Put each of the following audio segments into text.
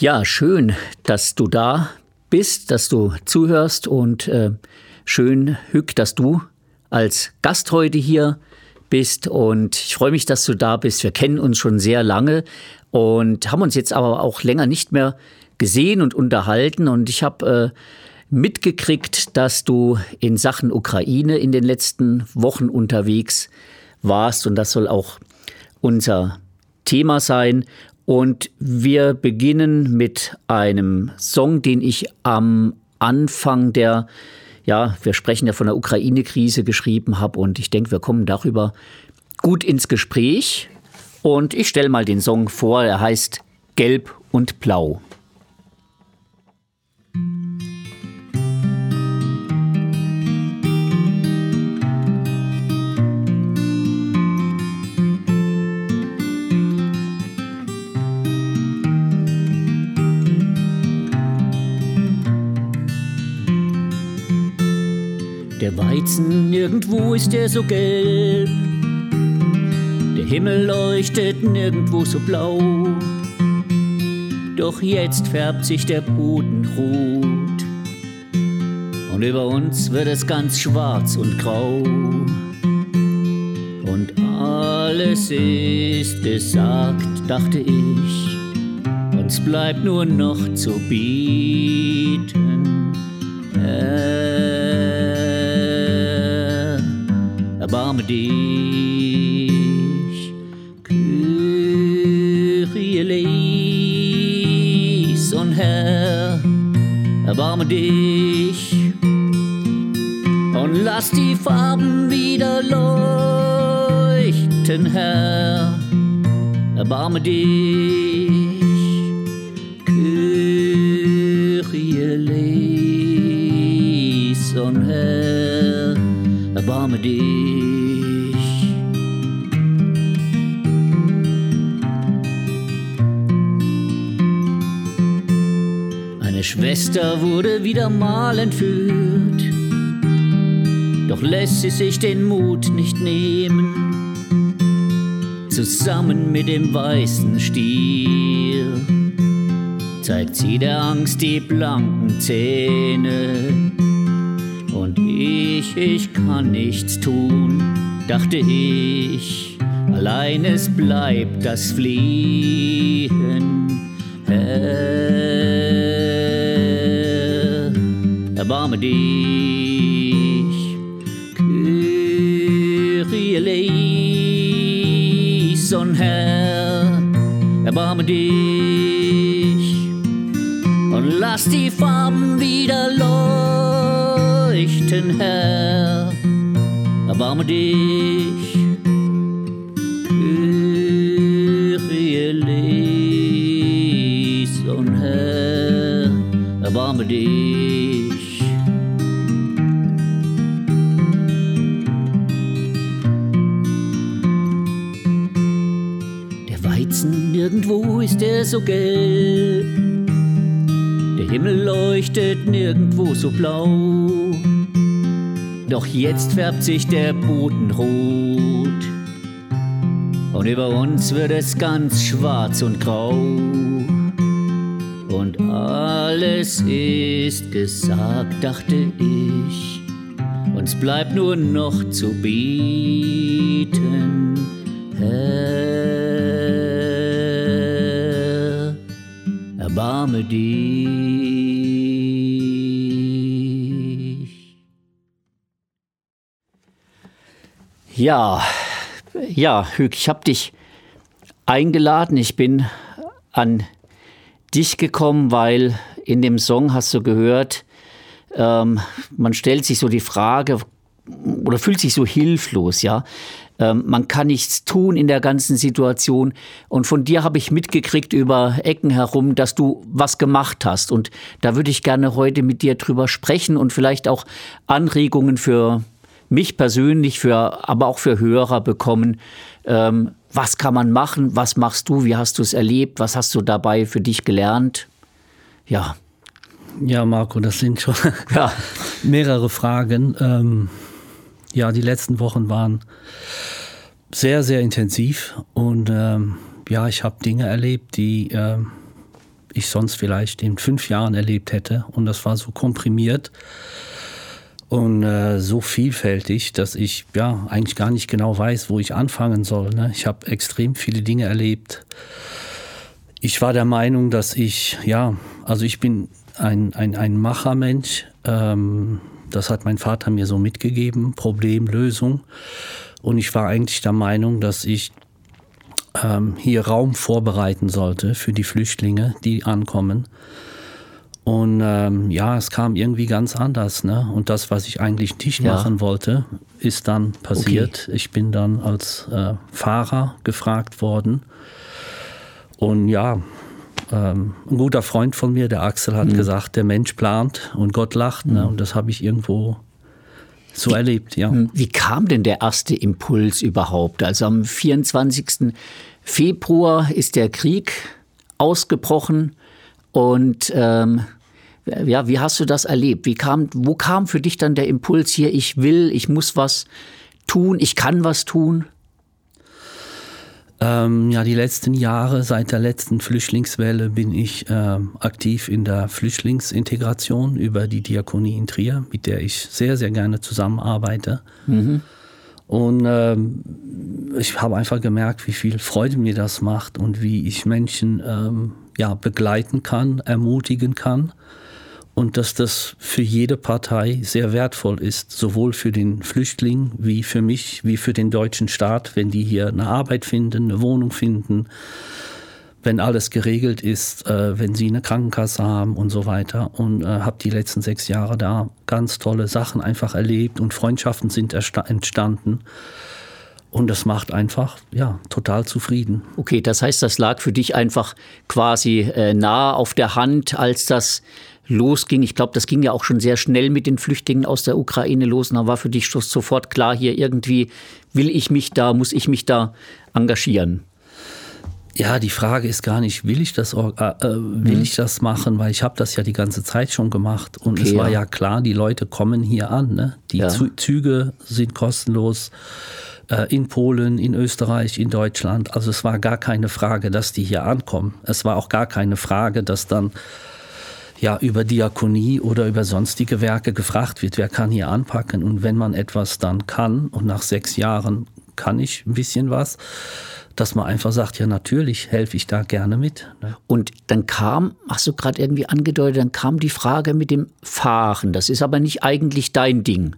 Ja, schön, dass du da bist, dass du zuhörst und schön, Hück, dass du als Gast heute hier bist und ich freue mich, dass du da bist. Wir kennen uns schon sehr lange und haben uns jetzt aber auch länger nicht mehr gesehen und unterhalten und ich habe mitgekriegt, dass du in Sachen Ukraine in den letzten Wochen unterwegs warst und das soll auch unser Thema sein. Und wir beginnen mit einem Song, den ich am Anfang wir sprechen ja von der Ukraine-Krise geschrieben habe und ich denke, wir kommen darüber gut ins Gespräch. Und ich stelle mal den Song vor, er heißt Gelb und Blau. Der Weizen, nirgendwo ist er so gelb, der Himmel leuchtet nirgendwo so blau, doch jetzt färbt sich der Boden rot und über uns wird es ganz schwarz und grau und alles ist gesagt, dachte ich, uns bleibt nur noch zu bieten. Erbarme dich, Kyrie eleison, Herr, erbarme dich und lass die Farben wieder leuchten, Herr, erbarme dich, Kyrie eleison, Herr, erbarme dich. Eine Schwester wurde wieder mal entführt, doch lässt sie sich den Mut nicht nehmen. Zusammen mit dem weißen Stier zeigt sie der Angst die blanken Zähne. Und ich kann nichts tun, dachte ich, allein es bleibt das Fliehen. Herr, erbarme dich, Kyrie eleison, Herr, erbarme dich und lass die Farben wieder leuchten, Herr, erbarme dich, Kyrie eleison, Herr, erbarme dich. Der Weizen, nirgendwo ist er so gelb, der Himmel leuchtet nirgendwo so blau, doch jetzt färbt sich der Boden rot und über uns wird es ganz schwarz und grau und alles ist gesagt, dachte ich, uns bleibt nur noch zu bieten, Herr, erbarme dich. Ja, Hüg, ich habe dich eingeladen. Ich bin an dich gekommen, weil in dem Song hast du gehört, man stellt sich so die Frage oder fühlt sich so hilflos, ja. Man kann nichts tun in der ganzen Situation. Und von dir habe ich mitgekriegt über Ecken herum, dass du was gemacht hast. Und da würde ich gerne heute mit dir drüber sprechen und vielleicht auch Anregungen für mich persönlich, aber auch für Hörer bekommen. Was kann man machen? Was machst du? Wie hast du es erlebt? Was hast du dabei für dich gelernt? Ja. Ja, Marco, das sind schon mehrere Fragen. Die letzten Wochen waren sehr, sehr intensiv und ich habe Dinge erlebt, die ich sonst vielleicht in 5 Jahren erlebt hätte. Und das war so komprimiert und so vielfältig, dass ich ja eigentlich gar nicht genau weiß, wo ich anfangen soll. Ne? Ich habe extrem viele Dinge erlebt. Ich war der Meinung, dass ich bin ein Machermensch. Das hat mein Vater mir so mitgegeben, Problemlösung. Und ich war eigentlich der Meinung, dass ich hier Raum vorbereiten sollte für die Flüchtlinge, die ankommen. Und es kam irgendwie ganz anders. Ne? Und das, was ich eigentlich nicht machen wollte, ist dann passiert. Okay. Ich bin dann als Fahrer gefragt worden. Und ein guter Freund von mir, der Axel, hat gesagt, der Mensch plant und Gott lacht. Ne? Und das habe ich irgendwo so erlebt, ja. Wie kam denn der erste Impuls überhaupt? Also am 24. Februar ist der Krieg ausgebrochen und wie hast du das erlebt? Wo kam für dich dann der Impuls hier, ich muss was tun, ich kann was tun? Die letzten Jahre, seit der letzten Flüchtlingswelle, bin ich aktiv in der Flüchtlingsintegration über die Diakonie in Trier, mit der ich sehr, sehr gerne zusammenarbeite. Mhm. Und ich habe einfach gemerkt, wie viel Freude mir das macht und wie ich Menschen begleiten kann, ermutigen kann. Und dass das für jede Partei sehr wertvoll ist, sowohl für den Flüchtling wie für mich, wie für den deutschen Staat, wenn die hier eine Arbeit finden, eine Wohnung finden, wenn alles geregelt ist, wenn sie eine Krankenkasse haben und so weiter. Und habe die letzten 6 Jahre da ganz tolle Sachen einfach erlebt und Freundschaften sind entstanden. Und das macht einfach, total zufrieden. Okay, das heißt, das lag für dich einfach quasi nahe auf der Hand, als das losging. Ich glaube, das ging ja auch schon sehr schnell mit den Flüchtlingen aus der Ukraine los. Und da war für dich sofort klar, hier irgendwie muss ich mich da engagieren. Ja, die Frage ist gar nicht, will ich das machen, weil ich habe das ja die ganze Zeit schon gemacht. Und es war ja klar, die Leute kommen hier an. Ne? Die Züge sind kostenlos in Polen, in Österreich, in Deutschland. Also es war gar keine Frage, dass die hier ankommen. Es war auch gar keine Frage, dass dann über Diakonie oder über sonstige Werke gefragt wird, wer kann hier anpacken. Und wenn man etwas dann kann, und nach 6 Jahren kann ich ein bisschen was, dass man einfach sagt, ja natürlich helfe ich da gerne mit. Ne? Und dann hast du gerade irgendwie angedeutet, dann kam die Frage mit dem Fahren. Das ist aber nicht eigentlich dein Ding.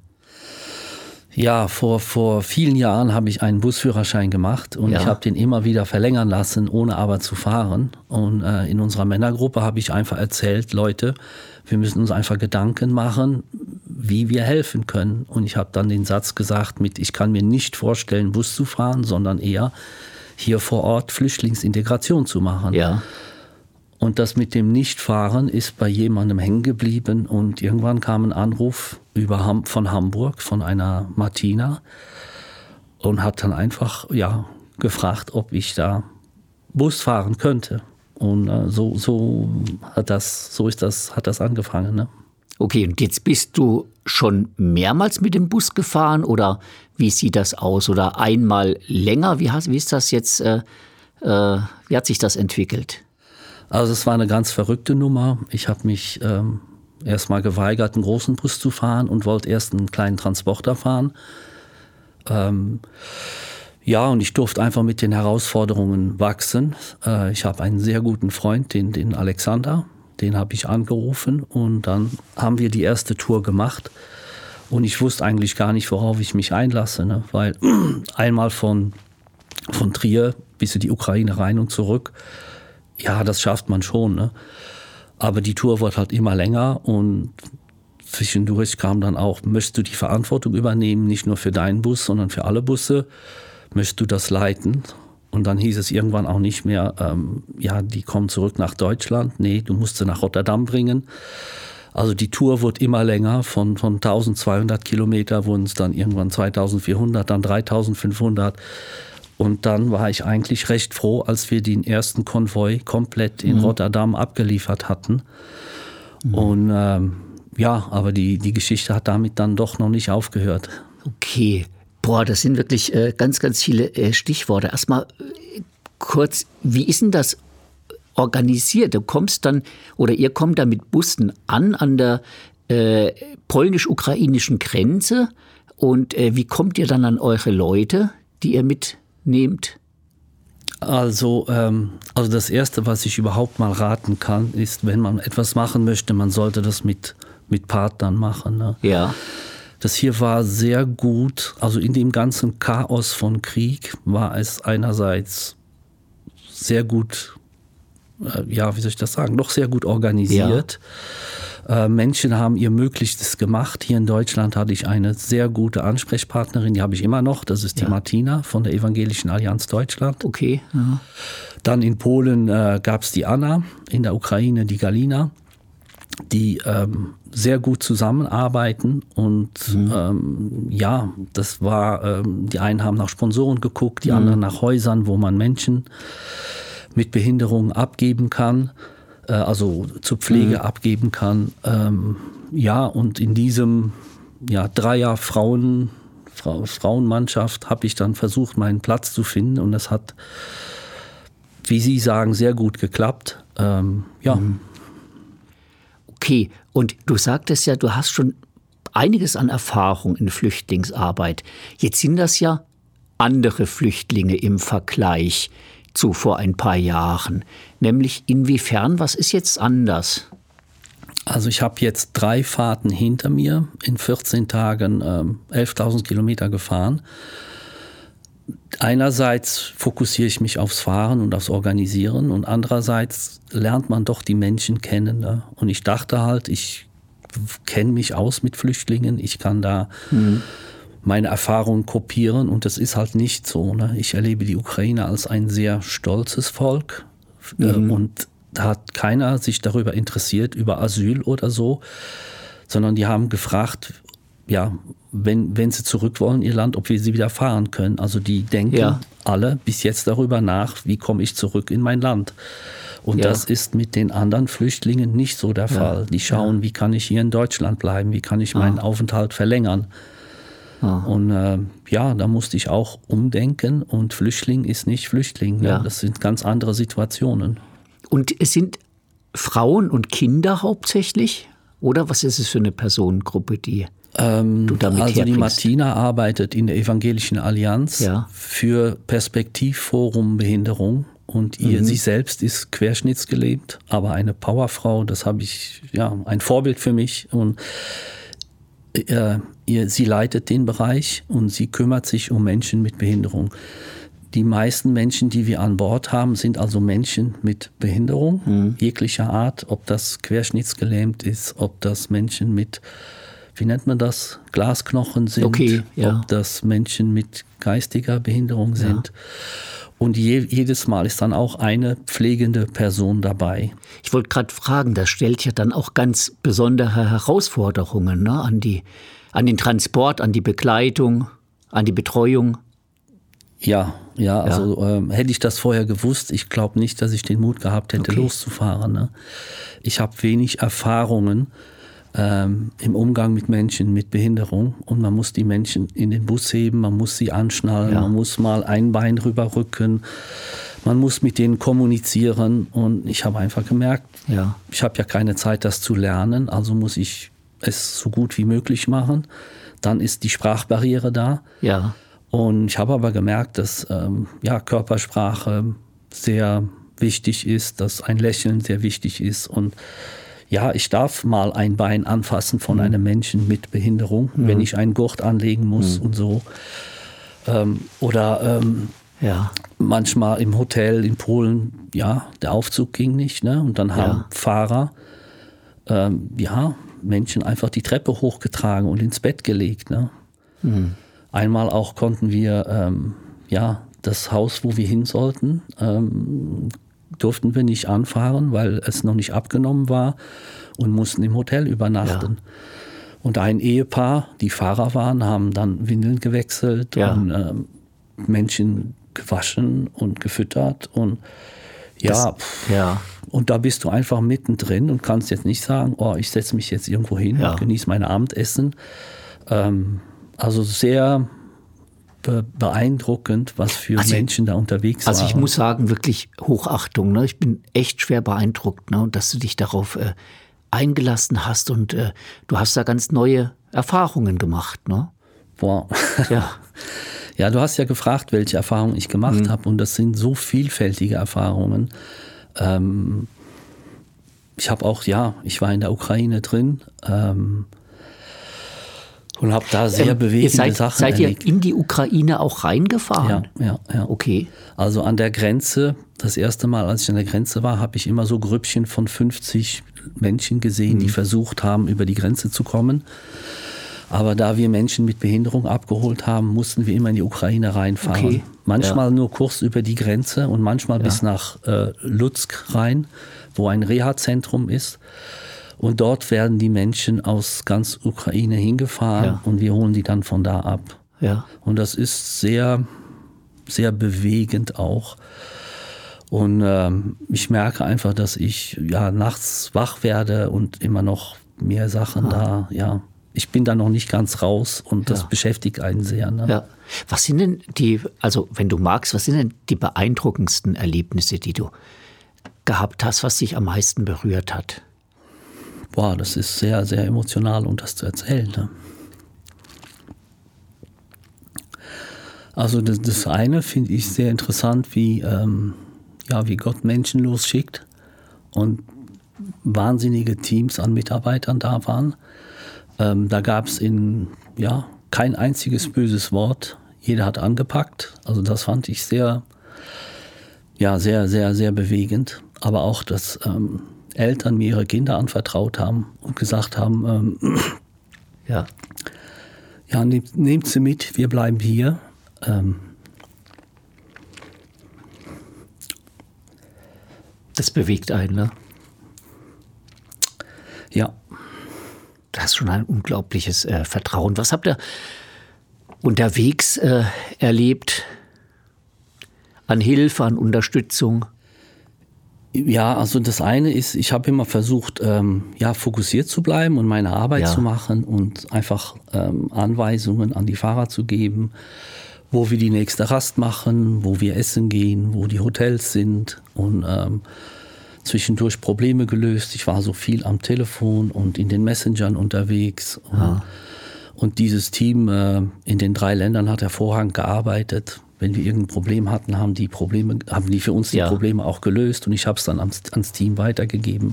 Ja, vor vielen Jahren habe ich einen Busführerschein gemacht und ich habe den immer wieder verlängern lassen, ohne aber zu fahren. Und in unserer Männergruppe habe ich einfach erzählt, Leute, wir müssen uns einfach Gedanken machen, wie wir helfen können. Und ich habe dann den Satz gesagt ich kann mir nicht vorstellen, Bus zu fahren, sondern eher hier vor Ort Flüchtlingsintegration zu machen. Ja. Und das mit dem Nichtfahren ist bei jemandem hängen geblieben und irgendwann kam ein Anruf von Hamburg, von einer Martina und hat dann einfach gefragt, ob ich da Bus fahren könnte. Und so hat das angefangen. Ne? Okay, und jetzt bist du schon mehrmals mit dem Bus gefahren oder wie sieht das aus? Oder einmal länger? Wie ist das jetzt? Wie hat sich das entwickelt? Also es war eine ganz verrückte Nummer. Ich habe mich erst mal geweigert, einen großen Bus zu fahren und wollte erst einen kleinen Transporter fahren. Und ich durfte einfach mit den Herausforderungen wachsen. Ich habe einen sehr guten Freund, den Alexander, den habe ich angerufen und dann haben wir die erste Tour gemacht. Und ich wusste eigentlich gar nicht, worauf ich mich einlasse, ne? Weil einmal von Trier bis in die Ukraine rein und zurück, das schafft man schon, ne? Aber die Tour wird halt immer länger und zwischendurch kam dann auch, möchtest du die Verantwortung übernehmen, nicht nur für deinen Bus, sondern für alle Busse? Möchtest du das leiten? Und dann hieß es irgendwann auch nicht mehr, die kommen zurück nach Deutschland. Nee, du musst sie nach Rotterdam bringen. Also die Tour wurde immer länger, von 1200 Kilometer wurden es dann irgendwann 2400, dann 3500. Und dann war ich eigentlich recht froh, als wir den ersten Konvoi komplett in Rotterdam abgeliefert hatten. Und aber die Geschichte hat damit dann doch noch nicht aufgehört. Okay. Das sind wirklich ganz, ganz viele Stichworte. Erstmal kurz, wie ist denn das organisiert? Du kommst dann, oder ihr kommt dann mit Bussen an der polnisch-ukrainischen Grenze. Und wie kommt ihr dann an eure Leute, die ihr mitnehmt? Also das Erste, was ich überhaupt mal raten kann, ist, wenn man etwas machen möchte, man sollte das mit Partnern machen. Ne? Ja. Das hier war sehr gut, also in dem ganzen Chaos von Krieg war es einerseits sehr gut, wie soll ich das sagen, doch sehr gut organisiert. Ja. Menschen haben ihr Möglichstes gemacht. Hier in Deutschland hatte ich eine sehr gute Ansprechpartnerin, die habe ich immer noch, das ist die Martina von der Evangelischen Allianz Deutschland. Okay. Ja. Dann in Polen gab es die Anna, in der Ukraine die Galina, die sehr gut zusammenarbeiten und das war, die einen haben nach Sponsoren geguckt, die anderen nach Häusern, wo man Menschen mit Behinderung abgeben kann, also zur Pflege abgeben kann. Und in diesem Dreier Frauenmannschaft habe ich dann versucht, meinen Platz zu finden und das hat, wie Sie sagen, sehr gut geklappt. Okay, und du sagtest ja, du hast schon einiges an Erfahrung in Flüchtlingsarbeit. Jetzt sind das ja andere Flüchtlinge im Vergleich zu vor ein paar Jahren. Nämlich inwiefern, was ist jetzt anders? Also ich habe jetzt 3 Fahrten hinter mir, in 14 Tagen 11.000 Kilometer gefahren. Einerseits fokussiere ich mich aufs Fahren und aufs Organisieren und andererseits lernt man doch die Menschen kennen. Ne? Und ich dachte halt, ich kenne mich aus mit Flüchtlingen, ich kann da meine Erfahrungen kopieren und das ist halt nicht so. Ne? Ich erlebe die Ukrainer als ein sehr stolzes Volk und da hat keiner sich darüber interessiert, über Asyl oder so, sondern die haben gefragt, wenn sie zurück wollen in ihr Land, ob wir sie wieder fahren können. Also die denken alle bis jetzt darüber nach, wie komme ich zurück in mein Land. Und das ist mit den anderen Flüchtlingen nicht so der Fall. Die schauen, wie kann ich hier in Deutschland bleiben, wie kann ich meinen Aufenthalt verlängern. Und da musste ich auch umdenken und Flüchtling ist nicht Flüchtling. Ja. Das sind ganz andere Situationen. Und es sind Frauen und Kinder hauptsächlich? Oder was ist es für eine Personengruppe, die du damit also herbringst? Die Martina arbeitet in der Evangelischen Allianz für Perspektivforum Behinderung. Und sie selbst ist querschnittsgelähmt, aber eine Powerfrau, das habe ich, ein Vorbild für mich. Und sie leitet den Bereich und sie kümmert sich um Menschen mit Behinderung. Die meisten Menschen, die wir an Bord haben, sind also Menschen mit Behinderung, jeglicher Art, ob das querschnittsgelähmt ist, ob das Menschen mit, wie nennt man das, Glasknochen sind, ob das Menschen mit geistiger Behinderung sind. Und jedes Mal ist dann auch eine pflegende Person dabei. Ich wollte gerade fragen, das stellt ja dann auch ganz besondere Herausforderungen, ne? an den Transport, an die Begleitung, an die Betreuung. Also hätte ich das vorher gewusst, ich glaube nicht, dass ich den Mut gehabt hätte, loszufahren. Ne? Ich habe wenig Erfahrungen im Umgang mit Menschen mit Behinderung und man muss die Menschen in den Bus heben, man muss sie anschnallen, man muss mal ein Bein rüberrücken, man muss mit denen kommunizieren und ich habe einfach gemerkt, ich habe ja keine Zeit, das zu lernen, also muss ich es so gut wie möglich machen. Dann ist die Sprachbarriere da. Und ich habe aber gemerkt, dass Körpersprache sehr wichtig ist, dass ein Lächeln sehr wichtig ist und ich darf mal ein Bein anfassen von einem Menschen mit Behinderung, wenn ich einen Gurt anlegen muss und so. Manchmal im Hotel in Polen, der Aufzug ging nicht, ne? Und dann haben Fahrer, Menschen einfach die Treppe hochgetragen und ins Bett gelegt, ne? Einmal auch konnten wir, das Haus, wo wir hin sollten, durften wir nicht anfahren, weil es noch nicht abgenommen war und mussten im Hotel übernachten. Und ein Ehepaar, die Fahrer waren, haben dann Windeln gewechselt und Menschen gewaschen und gefüttert und und da bist du einfach mittendrin und kannst jetzt nicht sagen, ich setze mich jetzt irgendwo hin und genieße mein Abendessen. Also sehr beeindruckend, was für Menschen da unterwegs waren. Also ich muss sagen, wirklich Hochachtung. Ne? Ich bin echt schwer beeindruckt, ne? Und dass du dich darauf eingelassen hast und du hast da ganz neue Erfahrungen gemacht. Ne? Boah. Ja. Ja, du hast ja gefragt, welche Erfahrungen ich gemacht habe, und das sind so vielfältige Erfahrungen. Ich habe auch, ich war in der Ukraine drin und habe da sehr bewegende Sachen erlebt. Seid ihr in die Ukraine auch reingefahren? Ja. Okay. Also an der Grenze, das erste Mal, als ich an der Grenze war, habe ich immer so Grüppchen von 50 Menschen gesehen, die versucht haben, über die Grenze zu kommen. Aber da wir Menschen mit Behinderung abgeholt haben, mussten wir immer in die Ukraine reinfahren. Okay. Manchmal nur kurz über die Grenze und manchmal bis nach Lutsk rein, wo ein Reha-Zentrum ist. Und dort werden die Menschen aus ganz Ukraine hingefahren und wir holen die dann von da ab. Ja. Und das ist sehr, sehr bewegend auch. Und ich merke einfach, dass ich nachts wach werde und immer noch mehr Sachen ich bin da noch nicht ganz raus und das beschäftigt einen sehr. Ne? Ja. Was sind denn also wenn du magst, was sind denn die beeindruckendsten Erlebnisse, die du gehabt hast, was dich am meisten berührt hat? Boah, das ist sehr, sehr emotional, um das zu erzählen. Ne? Also das eine finde ich sehr interessant, wie Gott Menschen losschickt und wahnsinnige Teams an Mitarbeitern da waren. Da gab es kein einziges böses Wort. Jeder hat angepackt. Also das fand ich sehr, sehr, sehr, sehr bewegend. Aber auch, dass Eltern mir ihre Kinder anvertraut haben und gesagt haben, nehmt sie mit, wir bleiben hier. Das bewegt einen, ne? Ja. Das ist schon ein unglaubliches Vertrauen. Was habt ihr unterwegs erlebt an Hilfe, an Unterstützung? Ja, also das eine ist, ich habe immer versucht, fokussiert zu bleiben und meine Arbeit zu machen und einfach Anweisungen an die Fahrer zu geben, wo wir die nächste Rast machen, wo wir essen gehen, wo die Hotels sind und zwischendurch Probleme gelöst. Ich war so viel am Telefon und in den Messengern unterwegs. Und dieses Team in den 3 Ländern hat hervorragend gearbeitet. Wenn wir irgendein Problem hatten, haben die für uns die Probleme auch gelöst. Und ich habe es dann ans Team weitergegeben.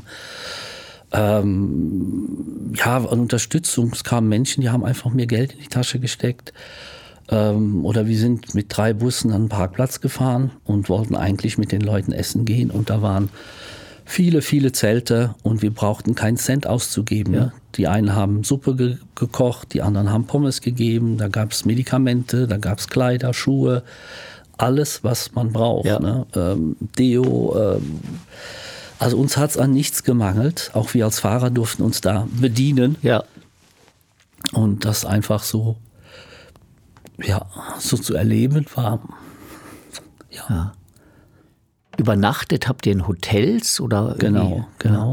Unterstützung. Es kamen Menschen, die haben einfach mir Geld in die Tasche gesteckt. Oder wir sind mit 3 Bussen an den Parkplatz gefahren und wollten eigentlich mit den Leuten essen gehen. Und da waren viele, viele Zelte und wir brauchten keinen Cent auszugeben. Ja. Die einen haben Suppe gekocht, die anderen haben Pommes gegeben, da gab es Medikamente, da gab es Kleider, Schuhe, alles, was man braucht. Ja. Ne? Deo, also uns hat es an nichts gemangelt. Auch wir als Fahrer durften uns da bedienen. Ja. Und das einfach so zu erleben war. Ja. Übernachtet habt ihr in Hotels oder? Genau.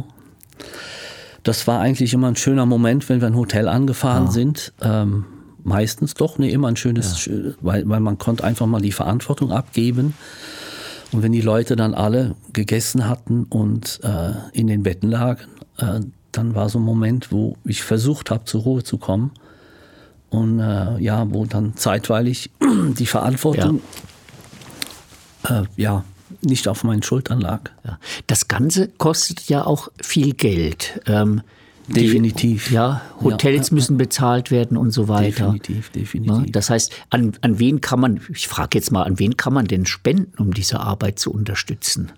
Das war eigentlich immer ein schöner Moment, wenn wir ein Hotel angefahren sind. Meistens doch, immer ein schönes, weil man konnte einfach mal die Verantwortung abgeben. Und wenn die Leute dann alle gegessen hatten und in den Betten lagen, dann war so ein Moment, wo ich versucht habe, zur Ruhe zu kommen. Und wo dann zeitweilig die Verantwortung nicht auf meinen Schultern lag. Ja. Das Ganze kostet ja auch viel Geld. Definitiv. Hotels müssen bezahlt werden und so weiter. Definitiv. Das heißt, an wen kann man, ich frage jetzt mal, an wen kann man denn spenden, um diese Arbeit zu unterstützen?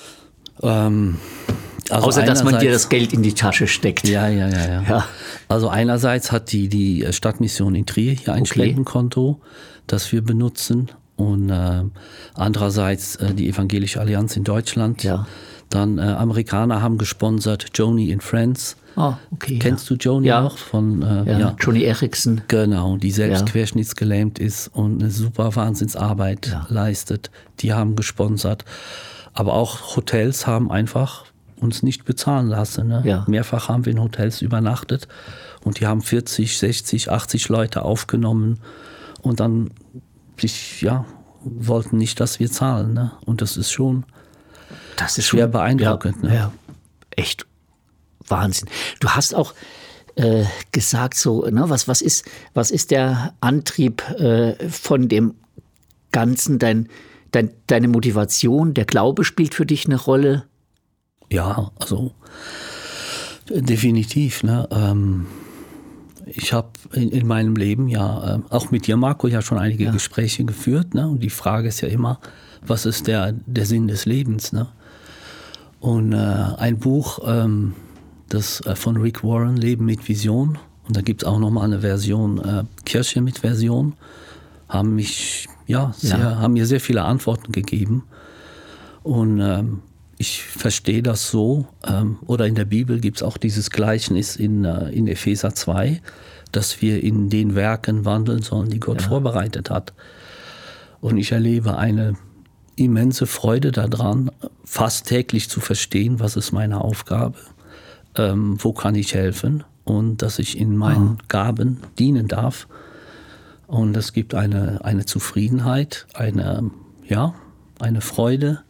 Außer, dass man dir das Geld in die Tasche steckt. Ja. Also einerseits hat die Stadtmission in Trier hier ein Spendenkonto, das wir benutzen. Und andererseits die Evangelische Allianz in Deutschland. Ja. Dann Amerikaner haben gesponsert Joni and Friends. Kennst du Joni auch? Joni Eareckson. Genau, die selbst querschnittsgelähmt ist und eine super Wahnsinnsarbeit leistet. Die haben gesponsert. Aber auch Hotels haben einfach uns nicht bezahlen lassen. Ne? Ja. Mehrfach haben wir in Hotels übernachtet und die haben 40, 60, 80 Leute aufgenommen und dann wollten nicht, dass wir zahlen. Ne? Und das ist schwer beeindruckend. Ja, ne? ja, echt Wahnsinn. Du hast auch gesagt, so, ne, was ist der Antrieb von dem Ganzen, deine Motivation, der Glaube spielt für dich eine Rolle? Ja, also definitiv. Ne? Ich habe in meinem Leben auch mit dir, Marco, ja schon einige Gespräche geführt. Ne? Und die Frage ist ja immer, was ist der Sinn des Lebens? Ne? Und ein Buch, das von Rick Warren, Leben mit Vision, und da gibt es auch nochmal eine Version, Kirche mit Version, haben mir sehr viele Antworten gegeben. Und ich verstehe das so, oder in der Bibel gibt es auch dieses Gleichnis in Epheser 2, dass wir in den Werken wandeln sollen, die Gott vorbereitet hat. Und ich erlebe eine immense Freude daran, fast täglich zu verstehen, was ist meine Aufgabe, wo kann ich helfen und dass ich in meinen Gaben dienen darf. Und es gibt eine Zufriedenheit, eine Freude,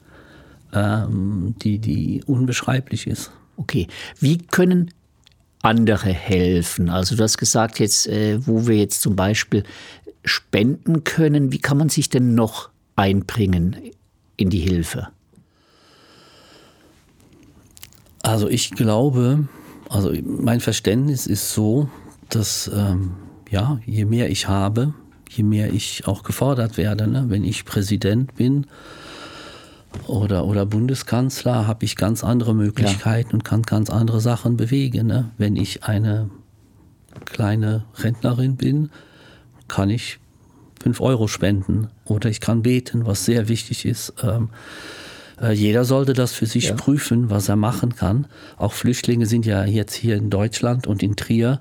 die unbeschreiblich ist. Okay, wie können andere helfen? Also du hast gesagt jetzt, wo wir jetzt zum Beispiel spenden können, wie kann man sich denn noch einbringen in die Hilfe? Also ich glaube, mein Verständnis ist so, dass je mehr ich habe, je mehr ich auch gefordert werde. Ne? Wenn ich Präsident bin oder Bundeskanzler, habe ich ganz andere Möglichkeiten und kann ganz andere Sachen bewegen. Ne? Wenn ich eine kleine Rentnerin bin, kann ich 5 Euro spenden oder ich kann beten, was sehr wichtig ist. Jeder sollte das für sich prüfen, was er machen kann. Auch Flüchtlinge sind ja jetzt hier in Deutschland und in Trier.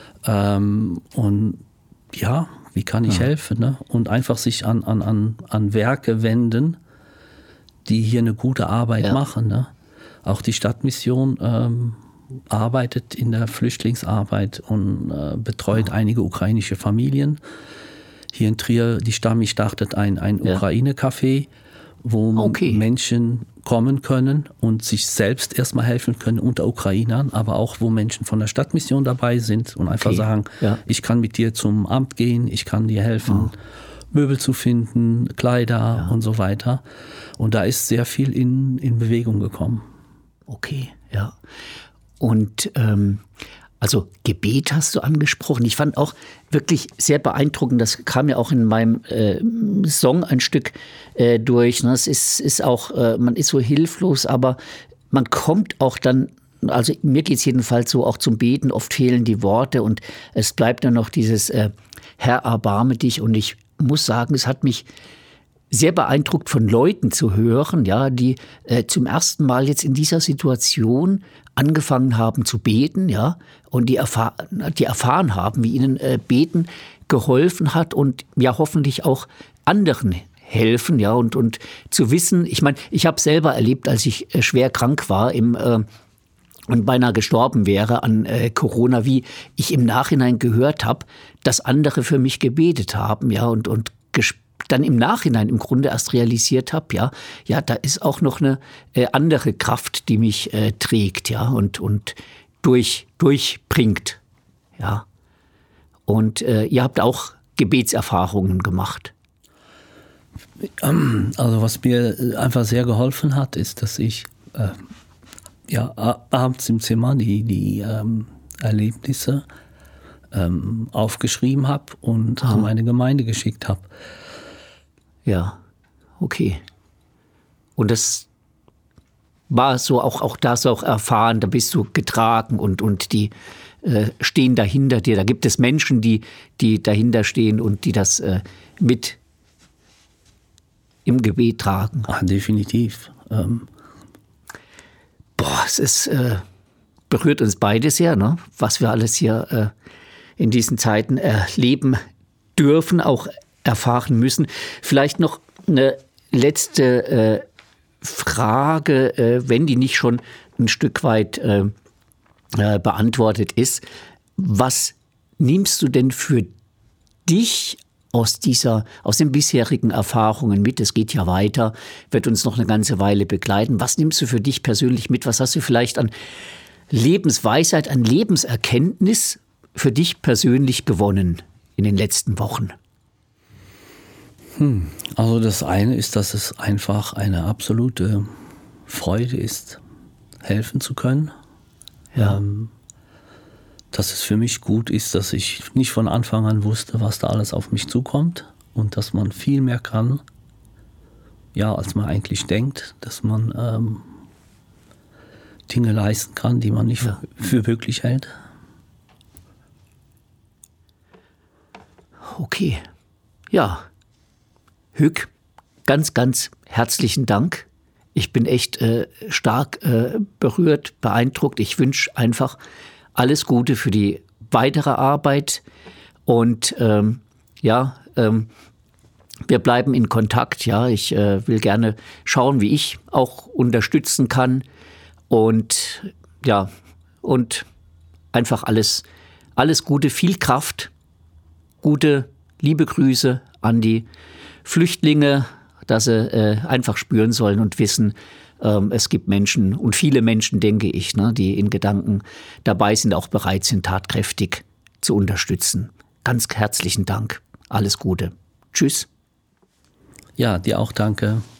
Und ja, wie kann ich helfen? Ne? Und einfach sich an Werke wenden, die hier eine gute Arbeit machen. Ne? Auch die Stadtmission arbeitet in der Flüchtlingsarbeit und betreut einige ukrainische Familien. Hier in Trier, die Stami startet ein Ukraine-Café, wo Menschen kommen können und sich selbst erstmal helfen können unter Ukrainern, aber auch wo Menschen von der Stadtmission dabei sind und einfach sagen, ich kann mit dir zum Amt gehen, ich kann dir helfen, Möbel zu finden, Kleider und so weiter. Und da ist sehr viel in Bewegung gekommen. Okay, ja. Und also Gebet hast du angesprochen. Ich fand auch wirklich sehr beeindruckend, das kam ja auch in meinem Song ein Stück durch. Ne? Es ist auch, man ist so hilflos, aber man kommt auch dann, also mir geht es jedenfalls so, auch zum Beten, oft fehlen die Worte und es bleibt nur noch dieses Herr, erbarme dich. Und ich muss sagen, es hat mich sehr beeindruckt, von Leuten zu hören, ja, die zum ersten Mal jetzt in dieser Situation angefangen haben zu beten, ja, und die erfahren haben, wie ihnen Beten geholfen hat und ja hoffentlich auch anderen helfen, ja, und zu wissen, ich meine, ich habe selber erlebt, als ich schwer krank war und beinahe gestorben wäre an Corona, wie ich im Nachhinein gehört habe, dass andere für mich gebetet haben, ja, und dann im Nachhinein im Grunde erst realisiert habe, ja, da ist auch noch eine andere Kraft, die mich trägt, ja, und durchbringt, ja. Und ihr habt auch Gebetserfahrungen gemacht. Also was mir einfach sehr geholfen hat, ist, dass ich abends im Zimmer die Erlebnisse aufgeschrieben habe und an meine Gemeinde geschickt habe. Ja, okay. Und das war so auch das auch erfahren, da bist du getragen und die stehen dahinter dir. Da gibt es Menschen, die dahinter stehen und die das mit im Gebet tragen. Ach, definitiv. Es ist, berührt uns beide sehr, ne? Was wir alles hier in diesen Zeiten erleben dürfen, auch erfahren müssen. Vielleicht noch eine letzte Frage, wenn die nicht schon ein Stück weit beantwortet ist. Was nimmst du denn für dich aus den bisherigen Erfahrungen mit? Es geht ja weiter, wird uns noch eine ganze Weile begleiten. Was nimmst du für dich persönlich mit? Was hast du vielleicht an Lebensweisheit, an Lebenserkenntnis für dich persönlich gewonnen in den letzten Wochen? Also das eine ist, dass es einfach eine absolute Freude ist, helfen zu können. Ja. Dass es für mich gut ist, dass ich nicht von Anfang an wusste, was da alles auf mich zukommt und dass man viel mehr kann, ja, als man eigentlich denkt, dass man Dinge leisten kann, die man nicht für möglich hält. Okay. Ja. Hueck, ganz, ganz herzlichen Dank. Ich bin echt stark berührt, beeindruckt. Ich wünsche einfach alles Gute für die weitere Arbeit. Und wir bleiben in Kontakt. Ja, ich will gerne schauen, wie ich auch unterstützen kann. Und ja, und einfach alles Gute, viel Kraft, gute, liebe Grüße an die Flüchtlinge, dass sie einfach spüren sollen und wissen, es gibt Menschen und viele Menschen, denke ich, ne, die in Gedanken dabei sind, auch bereit sind, tatkräftig zu unterstützen. Ganz herzlichen Dank. Alles Gute. Tschüss. Ja, dir auch danke.